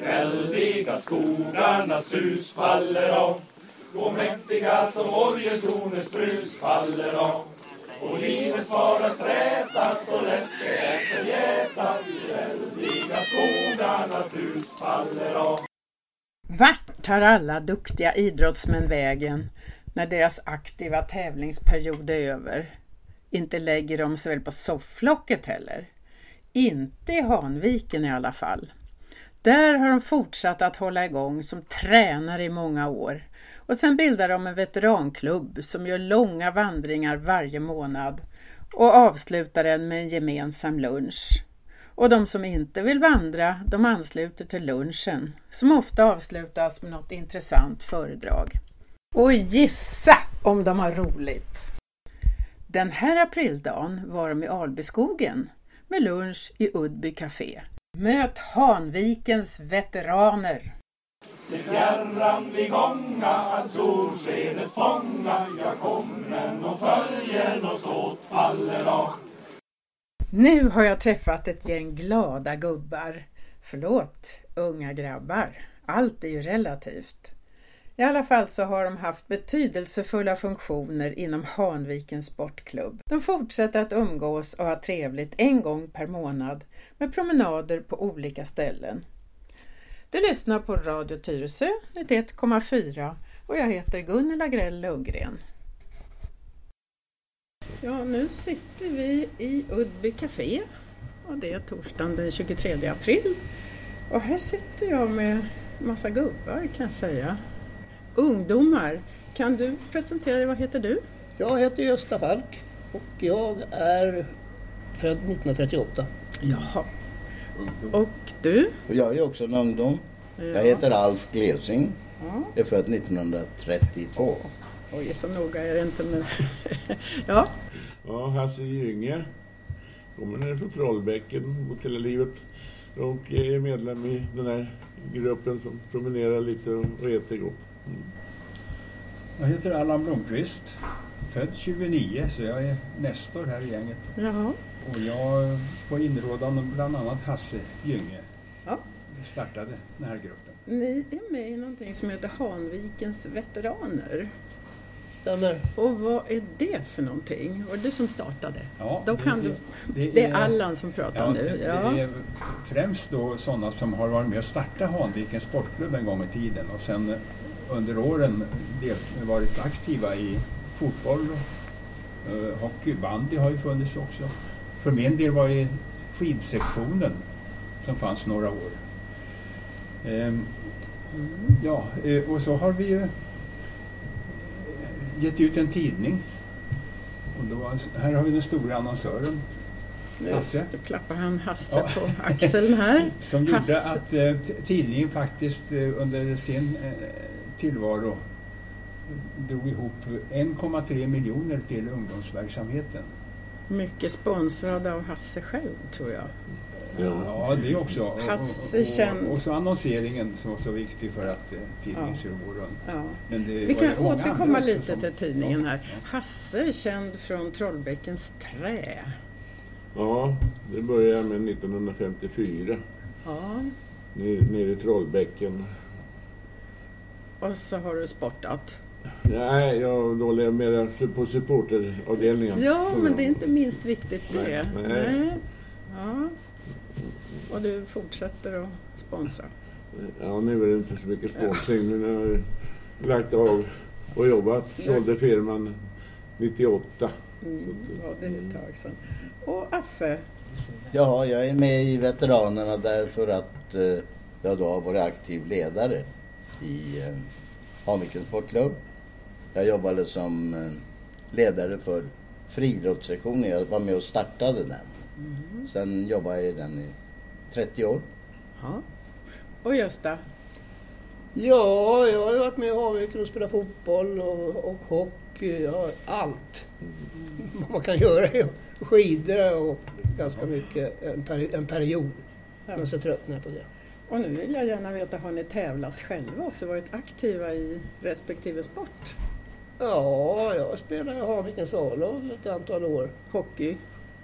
väldiga skogarnas hus faller av. Och mäktiga som orgeltoners brus faller av. Och livets vardagsräta så lätt är förgäta. Väldiga skogarnas hus faller av. Vart tar alla duktiga idrottsmän vägen när deras aktiva tävlingsperiod är över? Inte lägger de sig väl på sofflocket heller? Inte i Hanviken i alla fall. Där har de fortsatt att hålla igång som tränare i många år. Och sen bildar de en veteranklubb som gör långa vandringar varje månad och avslutar den med en gemensam lunch. Och de som inte vill vandra, de ansluter till lunchen som ofta avslutas med något intressant föredrag. Och gissa om de har roligt! Den här aprildagen var de i Albyskogen med lunch i Uddby Café. Möt Hanvikens veteraner! Se fjärran vid gånga, att solskenet fånga. Jag kommer och följer och slåt faller av. Nu har jag träffat ett gäng glada gubbar. Förlåt, unga grabbar. Allt är ju relativt. I alla fall så har de haft betydelsefulla funktioner inom Hanvikens sportklubb. De fortsätter att umgås och ha trevligt en gång per månad med promenader på olika ställen. Du lyssnar på Radio Tyresö 91,4 och jag heter Gunilla Grell Lundgren. Ja, nu sitter vi i Uddby Café och det är torsdagen den 23 april. Och här sitter jag med massa gubbar kan jag säga. Ungdomar, kan du presentera dig? Vad heter du? Jag heter Gösta Falk och jag är född 1938. Jaha. Och du? Och jag är också en ungdom. Ja. Jag heter Alf Glesing. Ja. Jag är född 1932. Oj, så noga är det inte med. Ja. Ja, Hasse Gynge. Kommer ner från Trollbäcken, bott hela livet. Och är medlem i den här gruppen som promenerar lite och äter gott. Mm. Jag heter Allan Blomqvist. Född 29, så jag är nästor här i gänget. Jaha. Och jag på inrådan bland annat Hasse Gynge. Ja. Startade den här gruppen. Ni är med i någonting som heter Hanvikens veteraner. Stämmer. Och vad är det för någonting? Var det du som startade? Ja, då det är Allan som pratar nu. Ja. Det är främst då sådana som har varit med och startat Hanvikens sportklubb en gång i tiden. Och sen under åren varit aktiva i fotboll och hockey, bandy har ju funnits också. För min del var det skidsektionen som fanns några år. Ja, och så har vi ju gett ut en tidning. Och då här har vi den stora annonsören Hasse. Nu klappar han Hasse på axeln här. Som gjorde att tidningen faktiskt under sin tillvaro drog ihop 1,3 miljoner till ungdomsverksamheten. Mycket sponsrad av Hasse själv, tror jag. Ja, det också. Hasse känd. Och så annonseringen som var så viktig för att tidningen skulle gå runt. Ja. Men vi kan återkomma lite till tidningen här. Hasse är känd från Trollbäckens trä. Ja, det började med 1954. Ja. Nere i Trollbäcken. Och så har du sportat. Nej, jag håller med på supporteravdelningen. Ja, men det är inte minst viktigt det. Nej. Ja. Och du fortsätter att sponsra? Ja, nu är det inte så mycket sponsring. Nu har jag lagt av och jobbat. Sålde firman 98. Ja, det är ett tag sedan. Och Affe? Ja, jag är med i veteranerna därför att jag då har varit aktiv ledare i Hanvikens sportklubb. Jag jobbade som ledare för friidrottssektionen. Jag var med och startade den. Mm. Sen jobbade jag i den i 30 år. Ja. Och Gösta? Ja, jag har varit med i Hanviken och spelat fotboll och hockey. Ja, allt. Man kan göra skidor och ganska mycket en period. Men så tröttnar jag på det. Och nu vill jag gärna veta, har ni tävlat själva också? Varit aktiva i respektive sport? Ja, jag spelar i Hanvikens A-lag ett antal år. Hockey?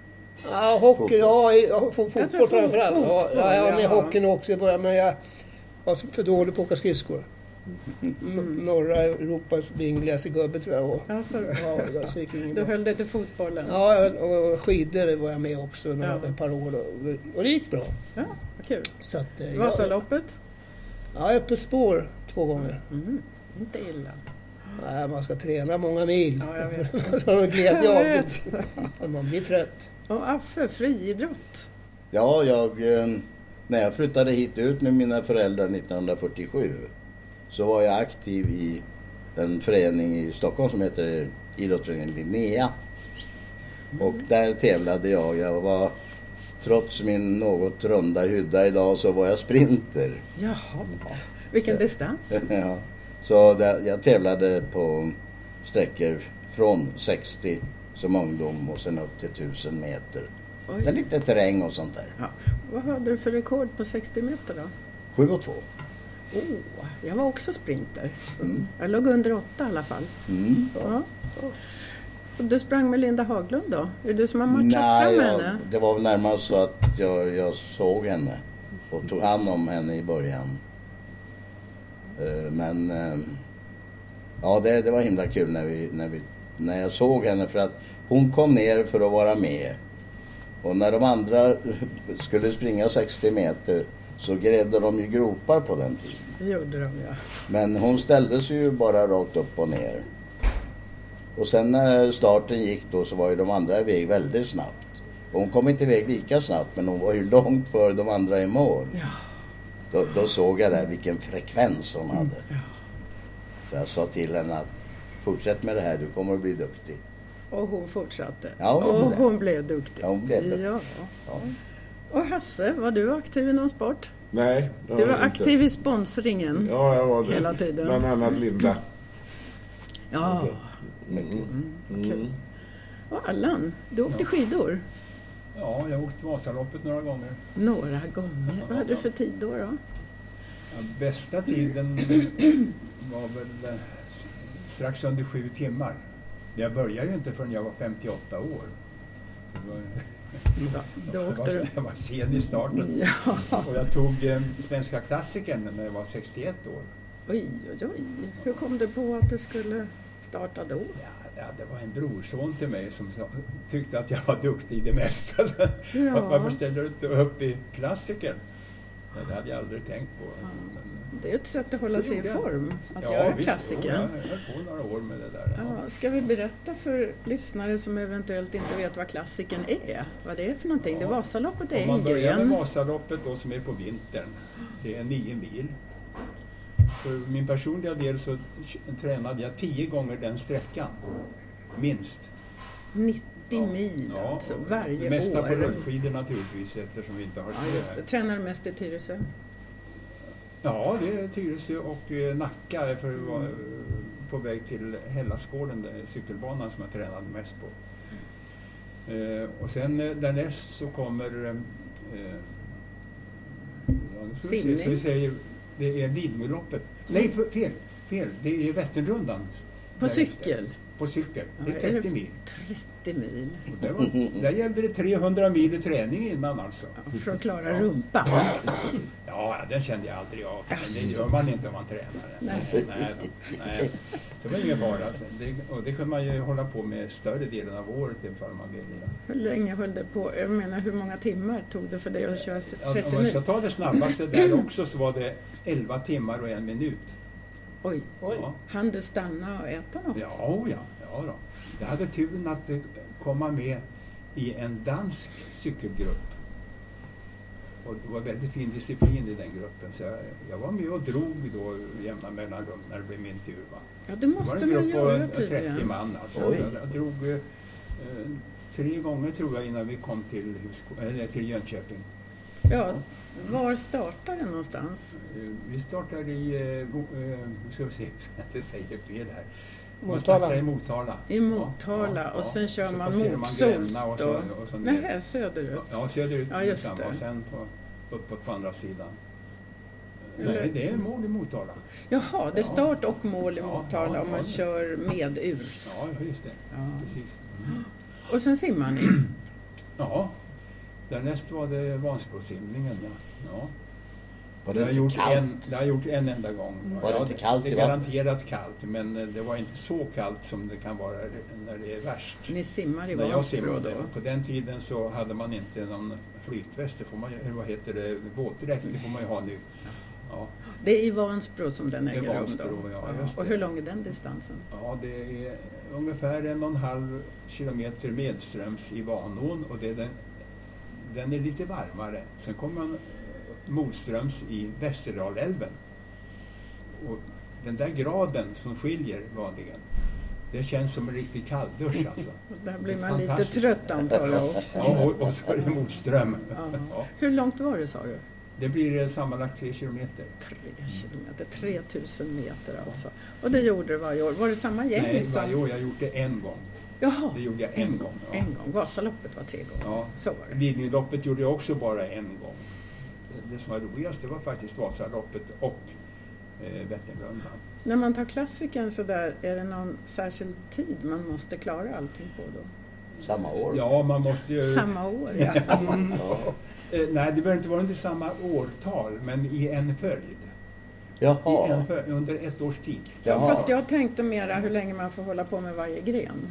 Ja, hockey, fotboll framförallt. Ja, jag är med i hockeyn också i början, men var för dålig på att åka skridskor. Norra Europas vingligaste gubbe tror jag var. Alltså, Ja, så gick ingen du bra. höll dig till fotbollen? Ja, och skidor var jag med också ett par år och det gick bra. Ja, vad kul. Så att, Vasaloppet? Ja, öppet spår 2 gånger. Inte illa. Nej, man ska träna många mil. Ja, jag vet. Så har man glädje av Jag det. vet. Man blir trött. Och Affe, friidrott? Ja, när jag flyttade hit ut med mina föräldrar 1947 så var jag aktiv i en förening i Stockholm som heter Idrottsföreningen Linnea. Och där tävlade jag. Jag var, trots min något runda hydda idag, så var jag sprinter. Jaha, vilken distans? Ja. Så jag tävlade på sträckor från 60 som ungdom och sen upp till 1000 meter. Oj. Sen lite terräng och sånt där. Ja. Vad hade du för rekord på 60 meter då? 7,2. Jag var också sprinter. Jag låg under 8 i alla fall. Ja. Och du sprang med Linda Haglund då? Är det du som har matchat fram henne? Det var väl närmast så att jag såg henne och tog hand om henne i början. Men ja, det var himla kul när jag såg henne, för att hon kom ner för att vara med. Och när de andra skulle springa 60 meter så grävde de ju gropar på den tiden. Det gjorde de, ja. Men hon ställde sig ju bara rakt upp och ner. Och sen när starten gick då så var ju de andra iväg väldigt snabbt. Och hon kom inte iväg lika snabbt, men hon var ju långt för de andra i mål. Ja. Då såg jag där vilken frekvens hon hade. Ja. Så jag sa till henne att fortsätt med det här, du kommer att bli duktig. Och hon fortsatte. Ja, och hon blev duktig. Ja, hon blev duktig. Ja. Ja. Och Hasse, var du aktiv i någon sport? Nej. Du var aktiv i sponsringen. Ja, jag var det. Hela tiden. Bland annat Linda. Ja, kul. Och Allan, du åkte skidor Ja, jag har åkt Vasaloppet några gånger. några gånger. Vad hade du för tid då? Ja, bästa tiden var väl strax under 7 timmar. Jag började ju inte förrän jag var 58 år. Då åkte du. Jag var sen i starten. Ja. Och jag tog svenska klassikern när jag var 61 år. Oj. Hur kom du på att du skulle starta då? Ja, det var en brorson till mig som tyckte att jag var duktig i det mesta. Ja. Varför ställer du inte upp i klassikern? Ja, det hade jag aldrig tänkt på. Ja. Det är ett sätt att hålla Så sig i gjorde jag. form, att göra visst, klassiker. Jag höll på några år med det där. Ja, ska vi berätta för lyssnare som eventuellt inte vet vad klassiken är? Vad det är för någonting? Ja. Det Vasaloppet är Om en man börjar med gren. Vasaloppet då, som är på vintern. Det är 9 mil. För min personliga del så tränade jag 10 gånger den sträckan. Minst. 90 mil alltså, varje år. Mesta på rullskidor naturligtvis, eftersom vi inte har snö. Ja, just det. Tränar du mest i Tyresö? Ja, det är Tyresö och Nacka för att vara på väg till Hellasgården, cykelbanan som jag tränade mest på. Och sen därnäst så kommer simning. Så vi säger, det är Lidingöloppet. Nej, fel. Det är Vätternrundan. På cykel? På cykel. Ja, Det är 30 mil. 30 mil. Och där gällde det 300 mil i träning innan alltså. Ja, för att klara rumpan. Ja, den kände jag aldrig av. Men det Asså. gör man inte om man tränar. Nej. Det var ingen fara. Och det kan man ju hålla på med större delen av året ifall man vill. Hur länge höll det på? Jag menar, hur många timmar tog det för dig att köra 30 Om man ska mil? ta det snabbaste där också så var det 11 timmar och 1 minut. Oj. Ja. Hann du stanna och äta något? Ja då. Jag hade turen att komma med i en dansk cykelgrupp. Och det var väldigt fin disciplin i den gruppen. Så jag var med och drog då jämna mellanrum när det blev min tur. Va? Ja, det måste det var man en göra grupp på 30 tydligen. man. Alltså. Jag drog 3 gånger tror jag innan vi kom till Jönköping. Ja, var startar det någonstans? Vi startade i, ska vi se, jag inte säger fel här. Motala. Startade i Motala. I Motala och sen kör Så man passerar mot Gränna Sols och då? så ner. Nej, söderut. Ja, söderut. Ja, just samma. det. Och sen uppåt på andra sidan. Eller- Nej, det är mål i Motala. Jaha, det är start och mål i Ja, Motala ja, om man ja. kör med urs. Ja, just det. Ja. Precis. Och sen simmar ni? Ja, därnäst var det Vansbrosimningen. Ja. Var det inte kallt? Det har jag gjort en enda gång. Var det inte kallt det i är vattnet? garanterat kallt, men det var inte så kallt som det kan vara när det är värst. Ni simmar i När jag Vansbro simmade, då? på den tiden så hade man inte någon flytväst, det får man, vad heter det, våtdräkt, det får man ju ha nu. Ja. Det är i Vansbro som den Det är äger rum då? Vansbro, ja, just Och det. hur lång är den distansen? Ja, det är ungefär 1,5 kilometer medströms i Vanån, och det är den är lite varmare. Sen kommer man motströms i Västerdalälven. Och den där graden som skiljer vanligen, det känns som en riktig kalldusch alltså. Där blir man lite Fantastiskt. trött antar jag också. Ja, och så är det motström. Ja. Ja. Hur långt var det sa du? Det blir sammanlagt 3 kilometer. 3 kilometer, 3000 meter alltså. Och det gjorde du varje år. Var det samma gäng Nej, som... varje år. Jag gjort det en gång. Jaha, Det gjorde jag en gång. Ja. en gång. Vasaloppet var 3 gånger. Ja. Så var det. Lidingöloppet gjorde jag också bara en gång. Det som var roligast, det var faktiskt Vasaloppet och Vätternrundan. När man tar klassikern så där, är det någon särskild tid man måste klara allting på då? Samma år? Ja, man måste ju... Samma år, ja. Nej, det behöver inte vara under samma årtal, men i en följd. Jaha. Under ett års tid. Jaha. Fast jag tänkte mera hur länge man får hålla på med varje gren.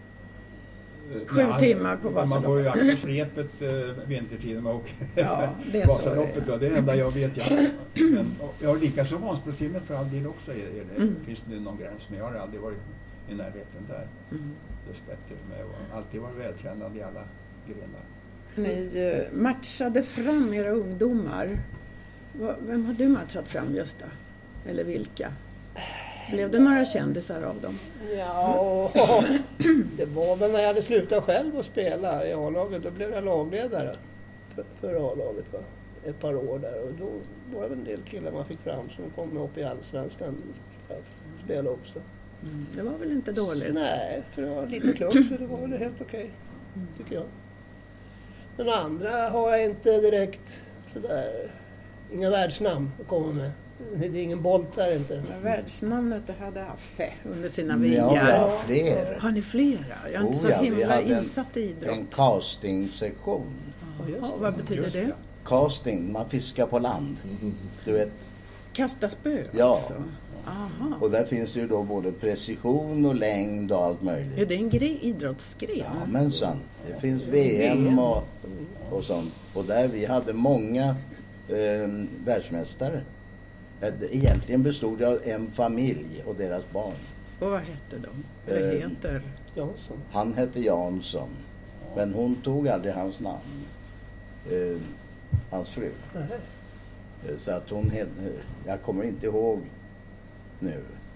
7 timmar på Man får ju Vasaloppet. akta repet vintertiden och Ja, det är så Vasaloppet. det är. Det är det enda jag vet. Men, ja, likaså Vansbrosimmet för all del också. Finns det någon gräns, men jag har aldrig varit i närheten där. Dessbättre. Men jag har alltid varit vältränad i alla grenar. Ni matchade fram era ungdomar. Vem har du matchat fram, Gösta? Eller vilka? Blev det några kändisar av dem? Ja, det var väl när jag hade slutat själv att spela i A-laget. Då blev jag lagledare för A-laget ett par år där. Och då var det en del killar man fick fram som kom upp i Allsvenskan och spelade också. Det var väl inte dåligt? Nej, för det var en liten klubb så det var väl helt okej, tycker jag. Men andra har jag inte direkt sådär, inga världsnamn att komma med. Det är ingen Bolt där inte. Men världsnamnet det hade Affe under sina Ja, vingar. vi har fler. Har ni flera? Jag är inte så vi himla hade insatt i idrott. en castingsektion. Ja, vad betyder Just det? det. Casting, man fiskar på land. Du vet. Kasta spö Ja. alltså? Aha. Och där finns det ju då både precision och längd och allt möjligt. Är det en idrottsgren? Ja, men sant. Det finns VM och sånt. Och där vi hade många världsmästare. Egentligen bestod det av en familj och deras barn. Och vad hette de? Eller heter? Jansson. Han hette Jansson. Men hon tog aldrig hans namn. Hans fru. Så att hon hette... Jag kommer inte ihåg nu.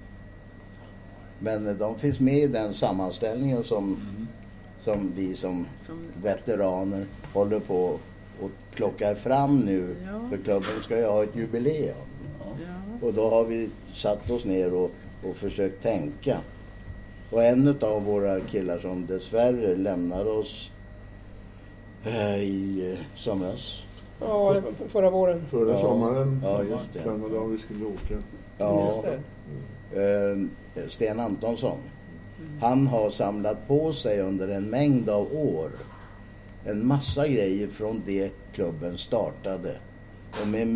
Men de finns med i den sammanställningen som vi som veteraner håller på och plockar fram nu. Ja. För klubben ska ju ha ett jubileum. Ja. Och då har vi satt oss ner och försökt tänka. Och en av våra killar som dessvärre lämnade oss i somras. Ja, förra våren. Förra sommaren, Ja, just det. samma dag vi skulle åka. Ja, Just det. Sten Antonsson. Han har samlat på sig under en mängd av år en massa grejer från det klubben startade. Och med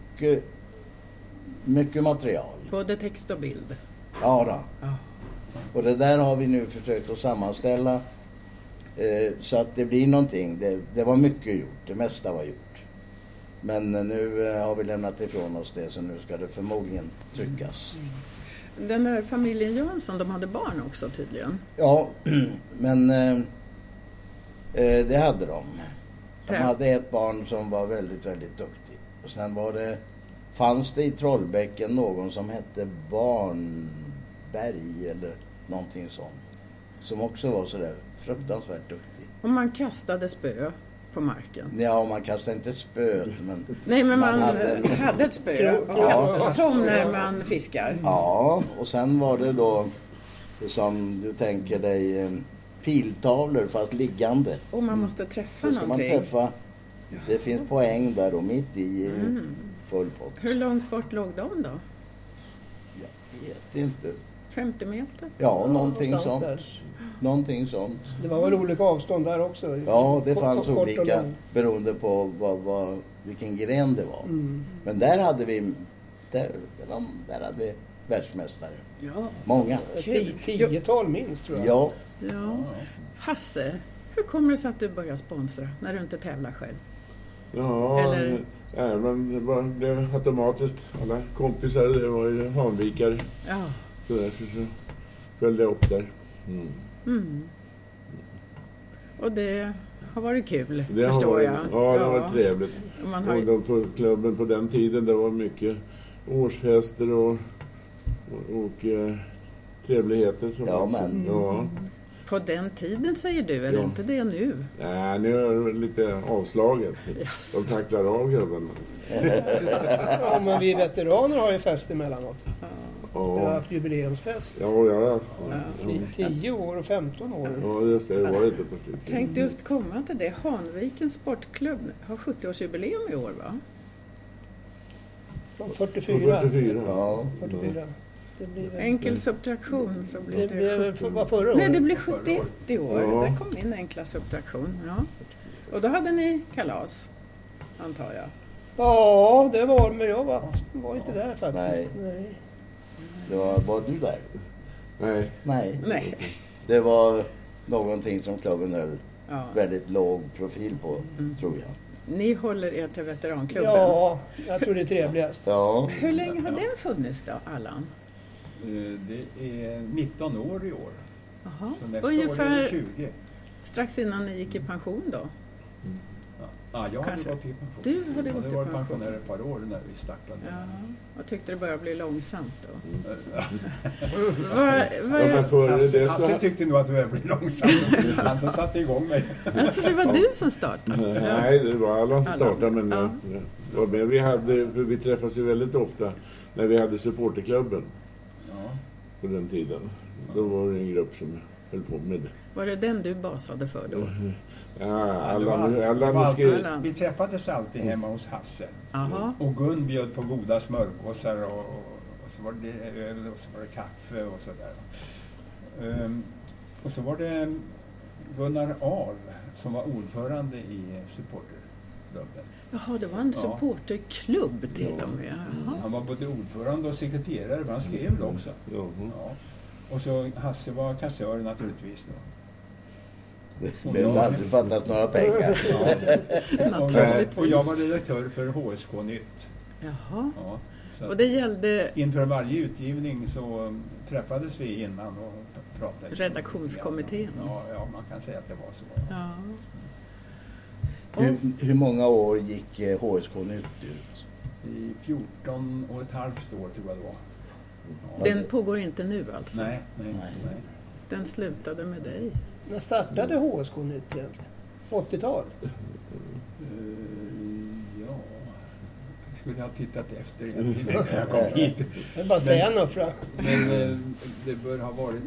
mycket material. Både text och bild. Ja då. Ja. Och det där har vi nu försökt att sammanställa så att det blir någonting. Det var mycket gjort, det mesta var gjort. Men nu har vi lämnat ifrån oss det, så nu ska det förmodligen tryckas. Den där familjen Jansson, de hade barn också tydligen. Ja, men det hade de. De Ja. hade ett barn som var väldigt, väldigt duktig. Och sen fanns det i Trollbäcken någon som hette Barnberg eller någonting sånt. Som också var sådär fruktansvärt duktig. Och man kastade spö på marken. Ja, man kastade inte spöet, men... Nej, men man hade hade ett spö och kastade. Som när man fiskar. Ja, och sen var det då, som du tänker dig, piltavlor fast liggande. Och man måste träffa Så ska man någonting. träffa, det finns poäng där då, mitt i full pott. Hur långt bort låg de då? Jag vet inte. 50 meter? Ja, någonting någonstans sånt. där. Någonting sånt. Det var väl olika avstånd där också? Ja, det fanns Kort och olika lång. beroende på vilken gren det var. Mm. Men där hade vi där hade vi världsmästare. Ja. Många. Tiotal minst tror jag. Ja, Ja. Hasse, hur kommer det sig att du börjar sponsra när du inte tävlar själv? Ja, Eller- men det blev automatiskt. Alla kompisar, det var ju Hanvikar. Ja. Så därför så följde jag upp där. Mm. Mm. Och det har varit kul, Det har förstår varit, jag. ja, det har varit trevligt. Man har ju, Ungdomsklubben på den tiden, det var mycket årsfester och trevligheter. Som Ja, men- Ja. på den tiden säger du, är det Ja. inte det nu? Nej, nu är det lite avslaget. Yes. De tacklar av gubben. Ja, men vi veteraner har ju fest emellanåt. Vi har Ja, haft jubileumsfest. ja. 10 år och 15 år. Ja, just det. Det var inte precis. Tänkte just komma till det. Hanvikens sportklubb har 70-årsjubileum i år, va? 44. 44. ja. 44. Det blir väl, Enkel subtraktion så blir det det... blev väl var förra Nej, året. det blir 71 i år. Ja. Där kom in enkel subtraktion. Ja. Och då hade ni kalas, antar jag. Ja, det var, men jag var inte där faktiskt. Nej. Var du där? Nej. Nej. Nej. Det var någonting som klubben höll Ja. väldigt låg profil på, tror jag. Ni håller er till veteranklubben. Ja, jag tror det är trevligast. Ja, Hur länge har den funnits då, Allan? Det är 19 år i år. Jaha. Så nästa år är det Ungefär 20. strax innan ni gick i pension då? Ja, jag hade Kanske. gått i pension. Du hade Jag gått hade i varit pension. pensionär ett par år när vi startade. Ja. Och tyckte det började bli långsamt då? Ja. Vad Ja, men före det Hasse så... tyckte nog att det började bli långsamt. Han som satte igång mig. alltså det var du som startade? Nej, det var alla som Alla. startade. Men, Ja. men vi träffades ju väldigt ofta när vi hade supporterklubben Ja. på den tiden. Då var det en grupp som höll på med det. Var det den du basade för då? Ja, alla skrev... Allan. Vi träffades alltid hemma hos Hasse. Jaha. Och Gun bjöd på goda smörgåsar och så var det öl och så var det kaffe och sådär. Och så var det Gunnar Ahl som var ordförande i supporterklubben. Jaha, det var en Ja. supporterklubb till och med. Jaha. Han var både ordförande och sekreterare, men han skrev det också. Ja. Ja. Och så Hasse var kassör naturligtvis då. det behövde aldrig fattas några pengar. Och jag var redaktör för HSK Nytt. Jaha. Ja, så Och det gällde inför varje utgivning så träffades vi innan och pratade. redaktionskommittén. Ja, man kan säga att det var så. Ja. Hur många år gick HSK Nytt ut? I 14 och ett halvt år tror jag det var. Ja. Den pågår inte nu alltså? Nej. Den slutade med dig? När startade HSK Nytt egentligen? 80-tal? Ja, jag skulle ha tittat efter egentligen när jag kom hit. Jag vill bara säga något för Men det bör ha varit...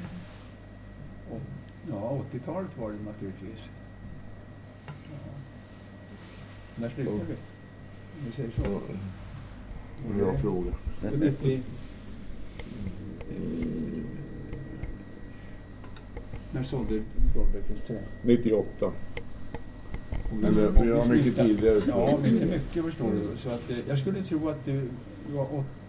Ja, 80-talet var det naturligtvis. Ja. När slutade vi? Om vi säger så. Bra fråga. När sålde Dahlbäckens trä? 98. Men vi har mycket tidigare. Ja, mycket förstår du. Så att, jag skulle tro att du var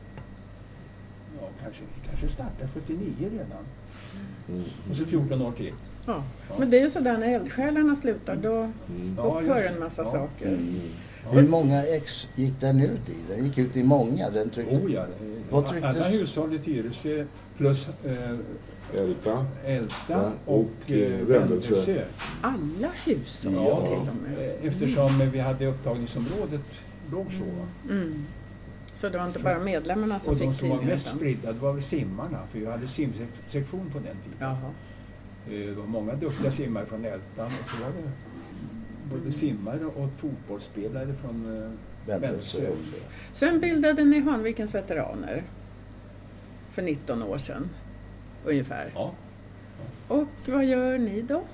kanske startade 79 redan. Och så 14 år till. Ja. Men det är ju sådär när eldsjälarna slutar, då Ja, upphör just en det. massa Ja. saker. Hur många ex gick den ut i? Den gick ut i många. Den tryckte... Oh ja, Vad trycktes? alla hushåll i Tyresö plus Älta. Älta Ja, och Vändelsö. Vändelsö. Alla hushåll Ja. till och med. Eftersom vi hade upptagningsområdet låg så. Mm. Så det var inte bara medlemmarna som Och de fick som var tidningen? mest spridda, det var väl simmarna, för vi hade simsektion på den tiden. Jaha. Det var många duktiga simmare från Ältan och så var det både simmare och fotbollsspelare från Vändelsö. Sen bildade ni Hanvikens veteraner för 19 år sedan ungefär. Ja. Och vad gör ni då?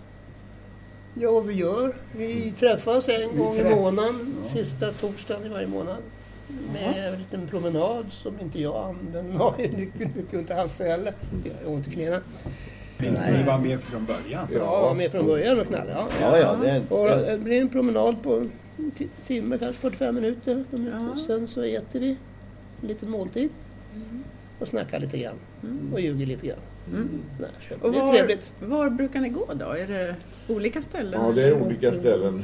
Ja, vi träffas en gång i månaden. Ja. Sista torsdagen i varje månad. med en liten promenad som inte jag använder. Jag är mycket inte alls heller. Jag har ont i knäna. Ni var med från början? Ja, jag var med från början och knallade. Ja, Det blir en promenad på en timme, kanske 45 minuter. Sen så äter vi en liten måltid och snackar lite grann och ljuger lite grann. Nej, Och det är trevligt. var brukar ni gå då? Är det olika ställen? Ja, det är olika ställen.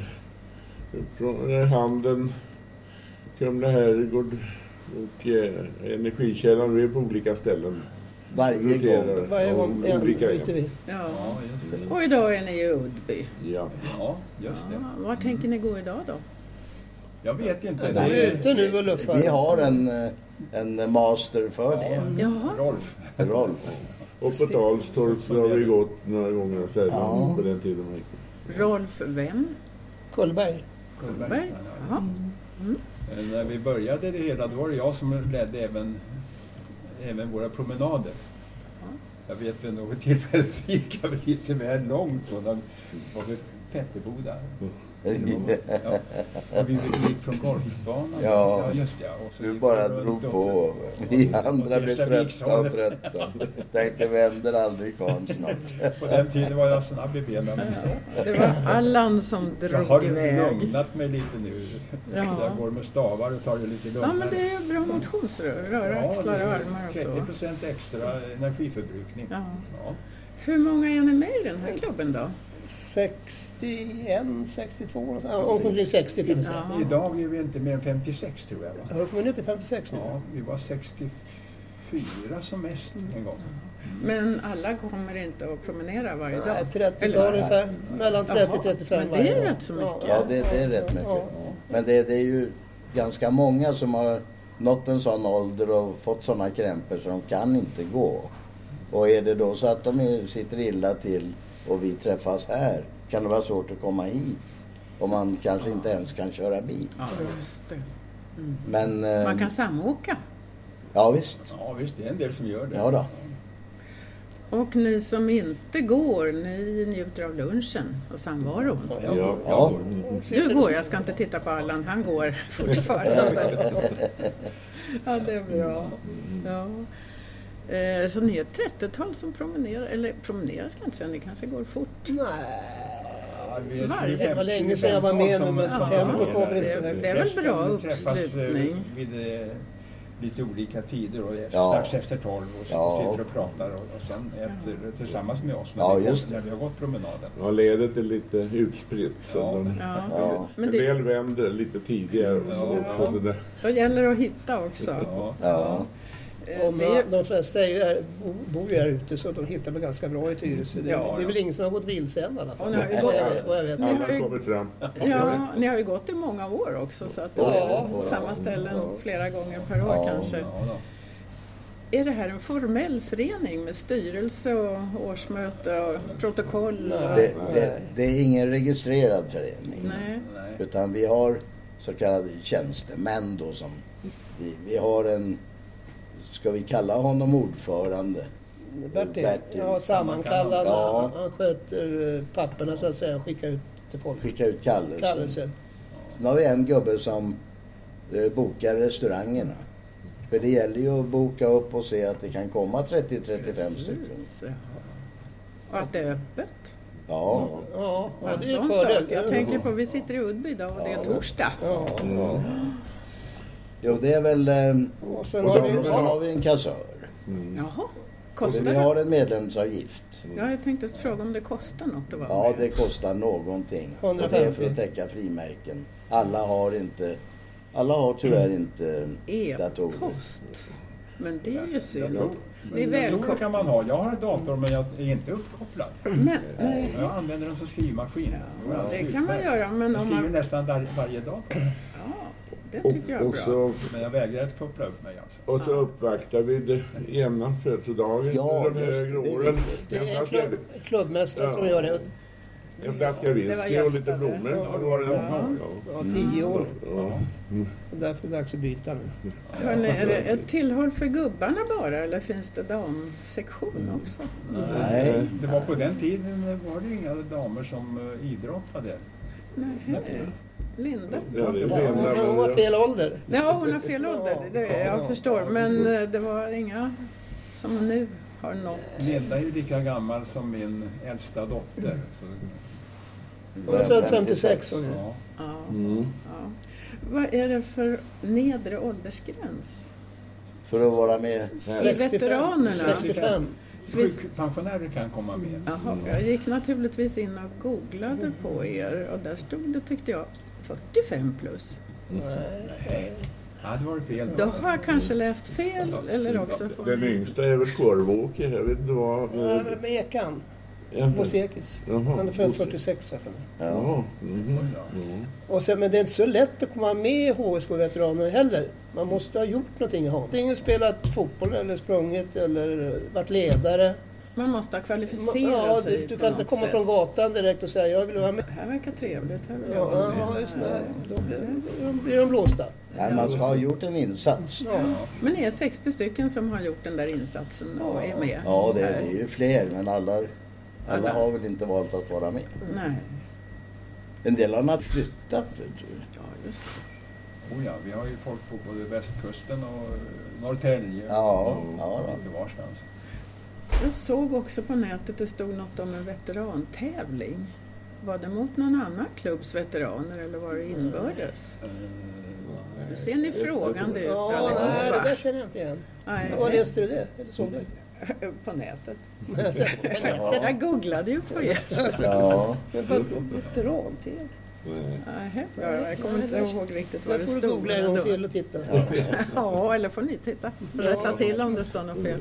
Från Handen, Kumla herrgård och Energikällan. Vi är på olika ställen. Varje gång byter vi. Ja. Och idag är ni i Uddby. Ja, just det. Ja, var tänker ni gå idag då? Jag vet inte. Vi är ute nu och luffar. Vi har en master för det. Jaha. Rolf. och på Dalstorp så har vi gått några gånger sedan på den tiden. Rolf vem? Kullberg. Jaha. När vi började det hela, då var det jag som ledde även våra promenader. Jag vet vid något tillfälle så gick jag lite väl långt och då var det Petterboda. Ja. Och vi gick från golfbanan. Ja, just det. Och så du bara drog på. Vi andra blev trötta. Tänkte vänder aldrig karln snart. På den tiden var jag snabb i benen. Det var Allan som drog iväg. Jag har lugnat mig lite nu. Så jag går med stavar och tar det lite lugnare. Ja, men det är bra motionsrör, axlar och armar och så. 30% extra energiförbrukning. Ja. Hur många är ni med i den här klubben då? 61, 62, omkring 60 kan vi säga. Idag är vi inte mer än 56 tror jag. Va? Jag har kommit ner till 56 nu. Ja, vi var 64 som mest en gång. Men alla kommer inte att promenera varje dag? Nej, 30 ungefär. Mellan 30-35 men det är rätt så mycket. Ja, det är rätt mycket. Men det är ju ganska många som har nått en sån ålder och fått såna krämpor så de kan inte gå. Och är det då så att de sitter illa till och vi träffas här, kan det vara svårt att komma hit. Och man kanske inte ens kan köra bil. Ja, just det. Men, man kan samåka. Ja, visst. Ja, visst. Det är en del som gör det. Ja då. Och ni som inte går, ni njuter av lunchen och samvaro. Ja. Du går, jag ska inte titta på Allan, han går fortfarande. Ja, det är bra. Ja. Så ni är ett 30-tal som promenerar, eller promenerar ska jag inte säga, ni kanske går fort. Nej, det var länge sedan jag var med nu, men tempot kommer inte så högt. Det är väl bra uppslutning. Vid lite olika tider och strax efter 12 och sitter och pratar och sen äter tillsammans med oss när vi har gått promenaden. Ja, ledet är lite utspritt så men det väl vänder lite tidigare och så där. Då gäller det att hitta också. Ja. De flesta bor ju här ute så de hittar mig ganska bra i Tyresö. Det är väl ingen som har gått vilse än i alla fall. Alla kommer fram. Ja, ni har ju gått i många år också så att det är samma ställen flera gånger per år kanske. Är det här en formell förening med styrelse och årsmöte och protokoll? Det är ingen registrerad förening. Nej. Utan vi har så kallade tjänstemän då som vi har en, ska vi kalla honom ordförande? Bertil. Ja, sammankallad. Ja. Han sköter papperna så att säga, skickar ut till folk. Skickar ut kallelser. Sen har vi en gubbe som bokar restaurangerna. För det gäller ju att boka upp och se att det kan komma 30-35 stycken. Och att det är öppet. Ja, det är en fördel. Jag tänker på, vi sitter i Uddby idag och det är torsdag. Jo, det är väl... Och sen har vi en kassör. Jaha, kostar det? Vi har en medlemsavgift. Ja, jag tänkte fråga om det kostar något att vara med. Ja, det kostar någonting. 150. Och det är för att täcka frimärken. Alla har tyvärr inte datorer. E-post. Men det är ju synd. Datorer kan man ha. Jag har en dator men jag är inte uppkopplad. Jag använder den som skrivmaskin. Ja, det kan man göra. Men jag skriver nästan varje dag. Det tycker jag är bra. Men jag vägrar att koppla upp mig alltså. Och så uppvaktar vi det jämna födelsedagen under de högre åren. Det är klubbmästaren som gör det. En flaska whisky och lite blommor. 10 år. Och därför är det dags att byta nu. Hörrni, är det ett tillhåll för gubbarna bara eller finns det damsektion också? Nej. Det var på den tiden var det inga damer som idrottade. Nej. Linda. Ja, det är Hon var fel ålder. Ja, hon har fel ålder, jag förstår. Men det var inga som nu har nått. Linda är ju lika gammal som min äldsta dotter. Så, Hon är född 56 år nu. ja. Ja. Mm. Ja. Vad är det för nedre åldersgräns? För att vara med. I veteranerna? 65. Sjukpensionärer kan komma med. Jaha, jag gick naturligtvis in och googlade på er och där stod det, tyckte jag, 45 plus. Nej. Ja, det var fel. Då har jag kanske läst fel eller också får Den ni... yngsta är väl Korvåker, jag vet inte vad. Ja, med Ekan. Bosekis. Han är född 46 här för mig. Ja. Och sen, men det är inte så lätt att komma med i HSK-veteraner heller. Man måste ha gjort någonting i honom. Antingen spelat fotboll eller sprungit eller varit ledare. Man måste ha kvalificerat sig du på kan inte något komma sätt. från gatan direkt och säga jag vill vara med. Det här verkar trevligt. Här vill jag vara med. Ja, just det. Då blir de blåsta. Nej, man ska ha gjort en insats. Ja. Men ni är 60 stycken som har gjort den där insatsen och är med. Ja, det här. är ju fler, men alla har väl inte valt att vara med. Nej, En del har flyttat, vet du. ja just det. Oh ja, vi har ju folk på både västkusten och Norrtälje. Ja, och ja då. lite varstans. Jag såg också på nätet det stod något om en veterantävling. Var det mot någon annan klubbs veteraner eller var det inbördes? Nu ser ni frågande ut Ja, nej, allihopa. det där känner jag inte igen. Nej, Var läste du det? Eller såg du? på nätet. Ja. Jag googlade ju på er. Ja. Men vad veteran-tv? Nej, jag kommer inte ihåg riktigt vad Där det får du stod. googla en gång till och titta. Ja, eller får ni titta. Rätta till om det står något fel.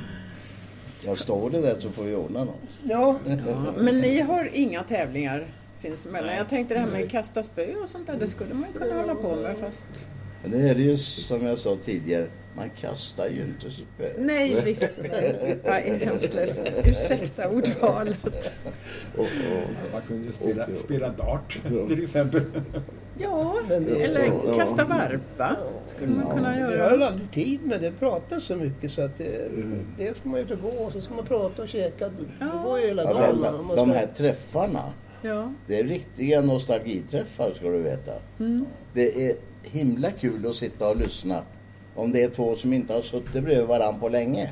Ja, står det där så får vi ordna något. Ja, Ja, men ni har inga tävlingar sinsemellan. Jag tänkte det här med kasta spö och sånt där, det skulle man ju kunna hålla på med fast... Men nu är det ju som jag sa tidigare, man kastar ju inte spö. Nej, visst. Jag är hemskt ledsen. Ursäkta ordvalet. Man kunde spela dart till exempel. Ja, eller kasta varpa skulle man kunna vi har göra. väl aldrig tid med det. Pratar så mycket så att det ska man ut och gå och så ska man prata och käka. Det går ju hela Ja, dagen. vänta, de här träffarna, Ja. det är riktiga nostalgiträffar ska du veta. Det är himla kul att sitta och lyssna om det är två som inte har suttit bredvid varandra på länge.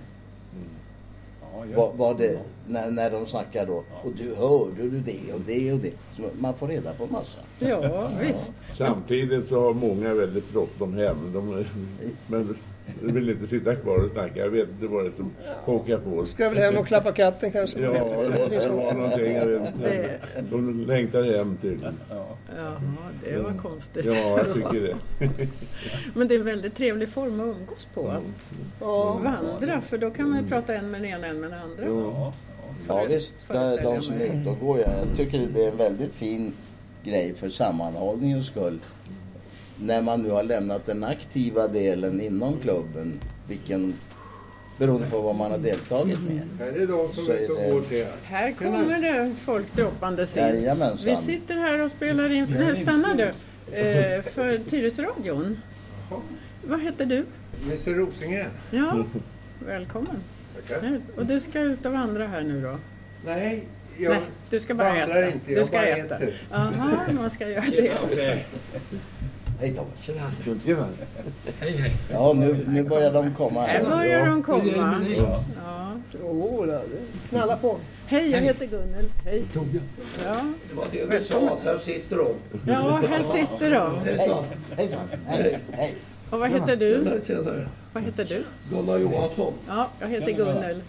Vad det, när de snackar då. Och du hörde du det och det och det. Så man får reda på massa. Ja, visst. Samtidigt så har många väldigt bråttom hem. Men de vill inte sitta kvar och snacka. Jag vet inte vad det är som kokar på. Ska väl hem och klappa katten kanske. Ja, det var någonting. Jag vet inte. De längtar hem till. Ja, det var konstigt. Ja, jag tycker det. Men det är en väldigt trevlig form att umgås på att vandra. För då kan man ju prata en med den ena, en med den andra. Ja visst, de som är ute och går. Jag tycker det är en väldigt fin grej för sammanhållningens skull. När man nu har lämnat den aktiva delen inom klubben, beroende på vad man har deltagit med. Här är de som Så är ute och är det- går till. Här kommer det folk droppandes in. Jajamensan. Vi sitter här och spelar in... Nej, stannar du. För Tyresöradion. Vad heter du? Mr Rosengren. Ja, välkommen. Tackar. Och du ska ut och vandra här nu då? Nej, jag Nej, du ska bara vandrar äta. inte. Du Jag ska bara äta. äter. Jaha, man ska göra det också. Hej Tom. Tjena. Hej, hej. Ja, nu börjar de komma Här här. börjar de komma. Men hej. Ja. Jo, knalla på. Hej, jag heter Gunnel. Hej. Torbjörn. Ja. Det var det du sa, att här sitter de. Ja, här sitter de. Det är sant. Hej Tom. Hej. Hej. Och vad heter du? Tjenare. Vad heter du? Gunnar Johansson. Ja, jag heter Gunnel.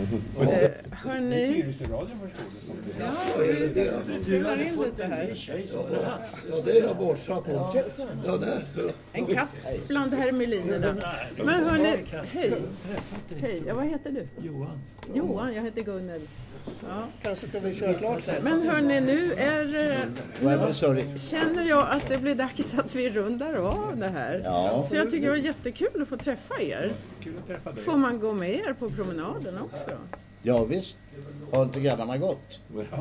Hörni, Tyresöradion förstod det. ja, vi spelar in lite här. Ja, det är jag bortsatt på. Ja, där. En katt bland hermelinerna. Men hörni, hej. Hej, ja, vad heter du? Johan, jag heter Gunnel. Ja. Kanske ska vi köra klart här. Men hörni, nu Sorry. känner jag att det blir dags att vi rundar av det här. Ja. Så jag tycker det var jättekul att få träffa er. Kul att träffa dig. Får man gå med er på promenaden också? Ja visst. Har inte grabbarna gått?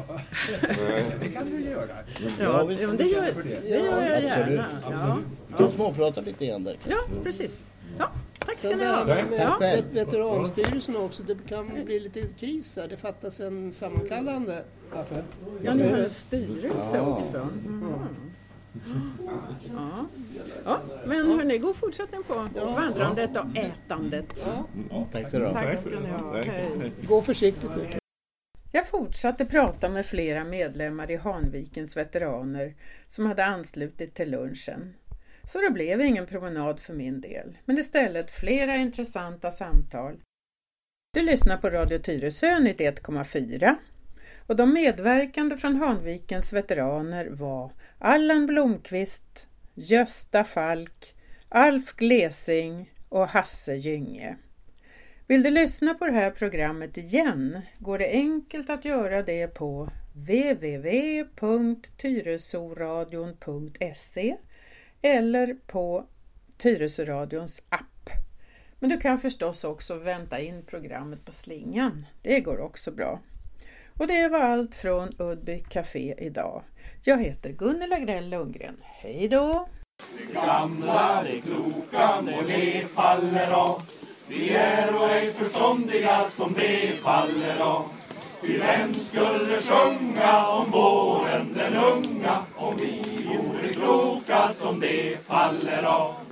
Det kan du göra. Ja, men det gör jag gärna. Ja, De småpratar lite grann där. ja precis. Ja, tack ska Sen ni det ha. här med Ja. veteranstyrelsen också, det kan bli lite kris här. Det fattas en sammankallande. Varför? Ja, ni har en styrelse också. Mm. Ja. Ja, men hörni, god fortsättning på vandrandet och ätandet. Tack så du. Tack ska ni ha. Hej. Gå försiktigt nu. Jag fortsatte prata med flera medlemmar i Hanvikens veteraner som hade anslutit till lunchen. Så det blev ingen promenad för min del, men istället flera intressanta samtal. Du lyssnar på Radio Tyresö 91,4 och de medverkande från Hanvikens veteraner var Allan Blomqvist, Gösta Falk, Alf Glesing och Hasse Gynge. Vill du lyssna på det här programmet igen går det enkelt att göra det på www.tyresoradion.se eller på Tyresöradions app. Men du kan förstås också vänta in programmet på slingan. Det går också bra. Och det var allt från Udby Café idag. Jag heter Gunilla Grell Lundgren. Hej då! Det gamla, det kloka, och det faller av. Vi är och ej förståndiga som det faller av. Ty vem skulle sjunga om våren den unga, om vi vore kloka som det faller av.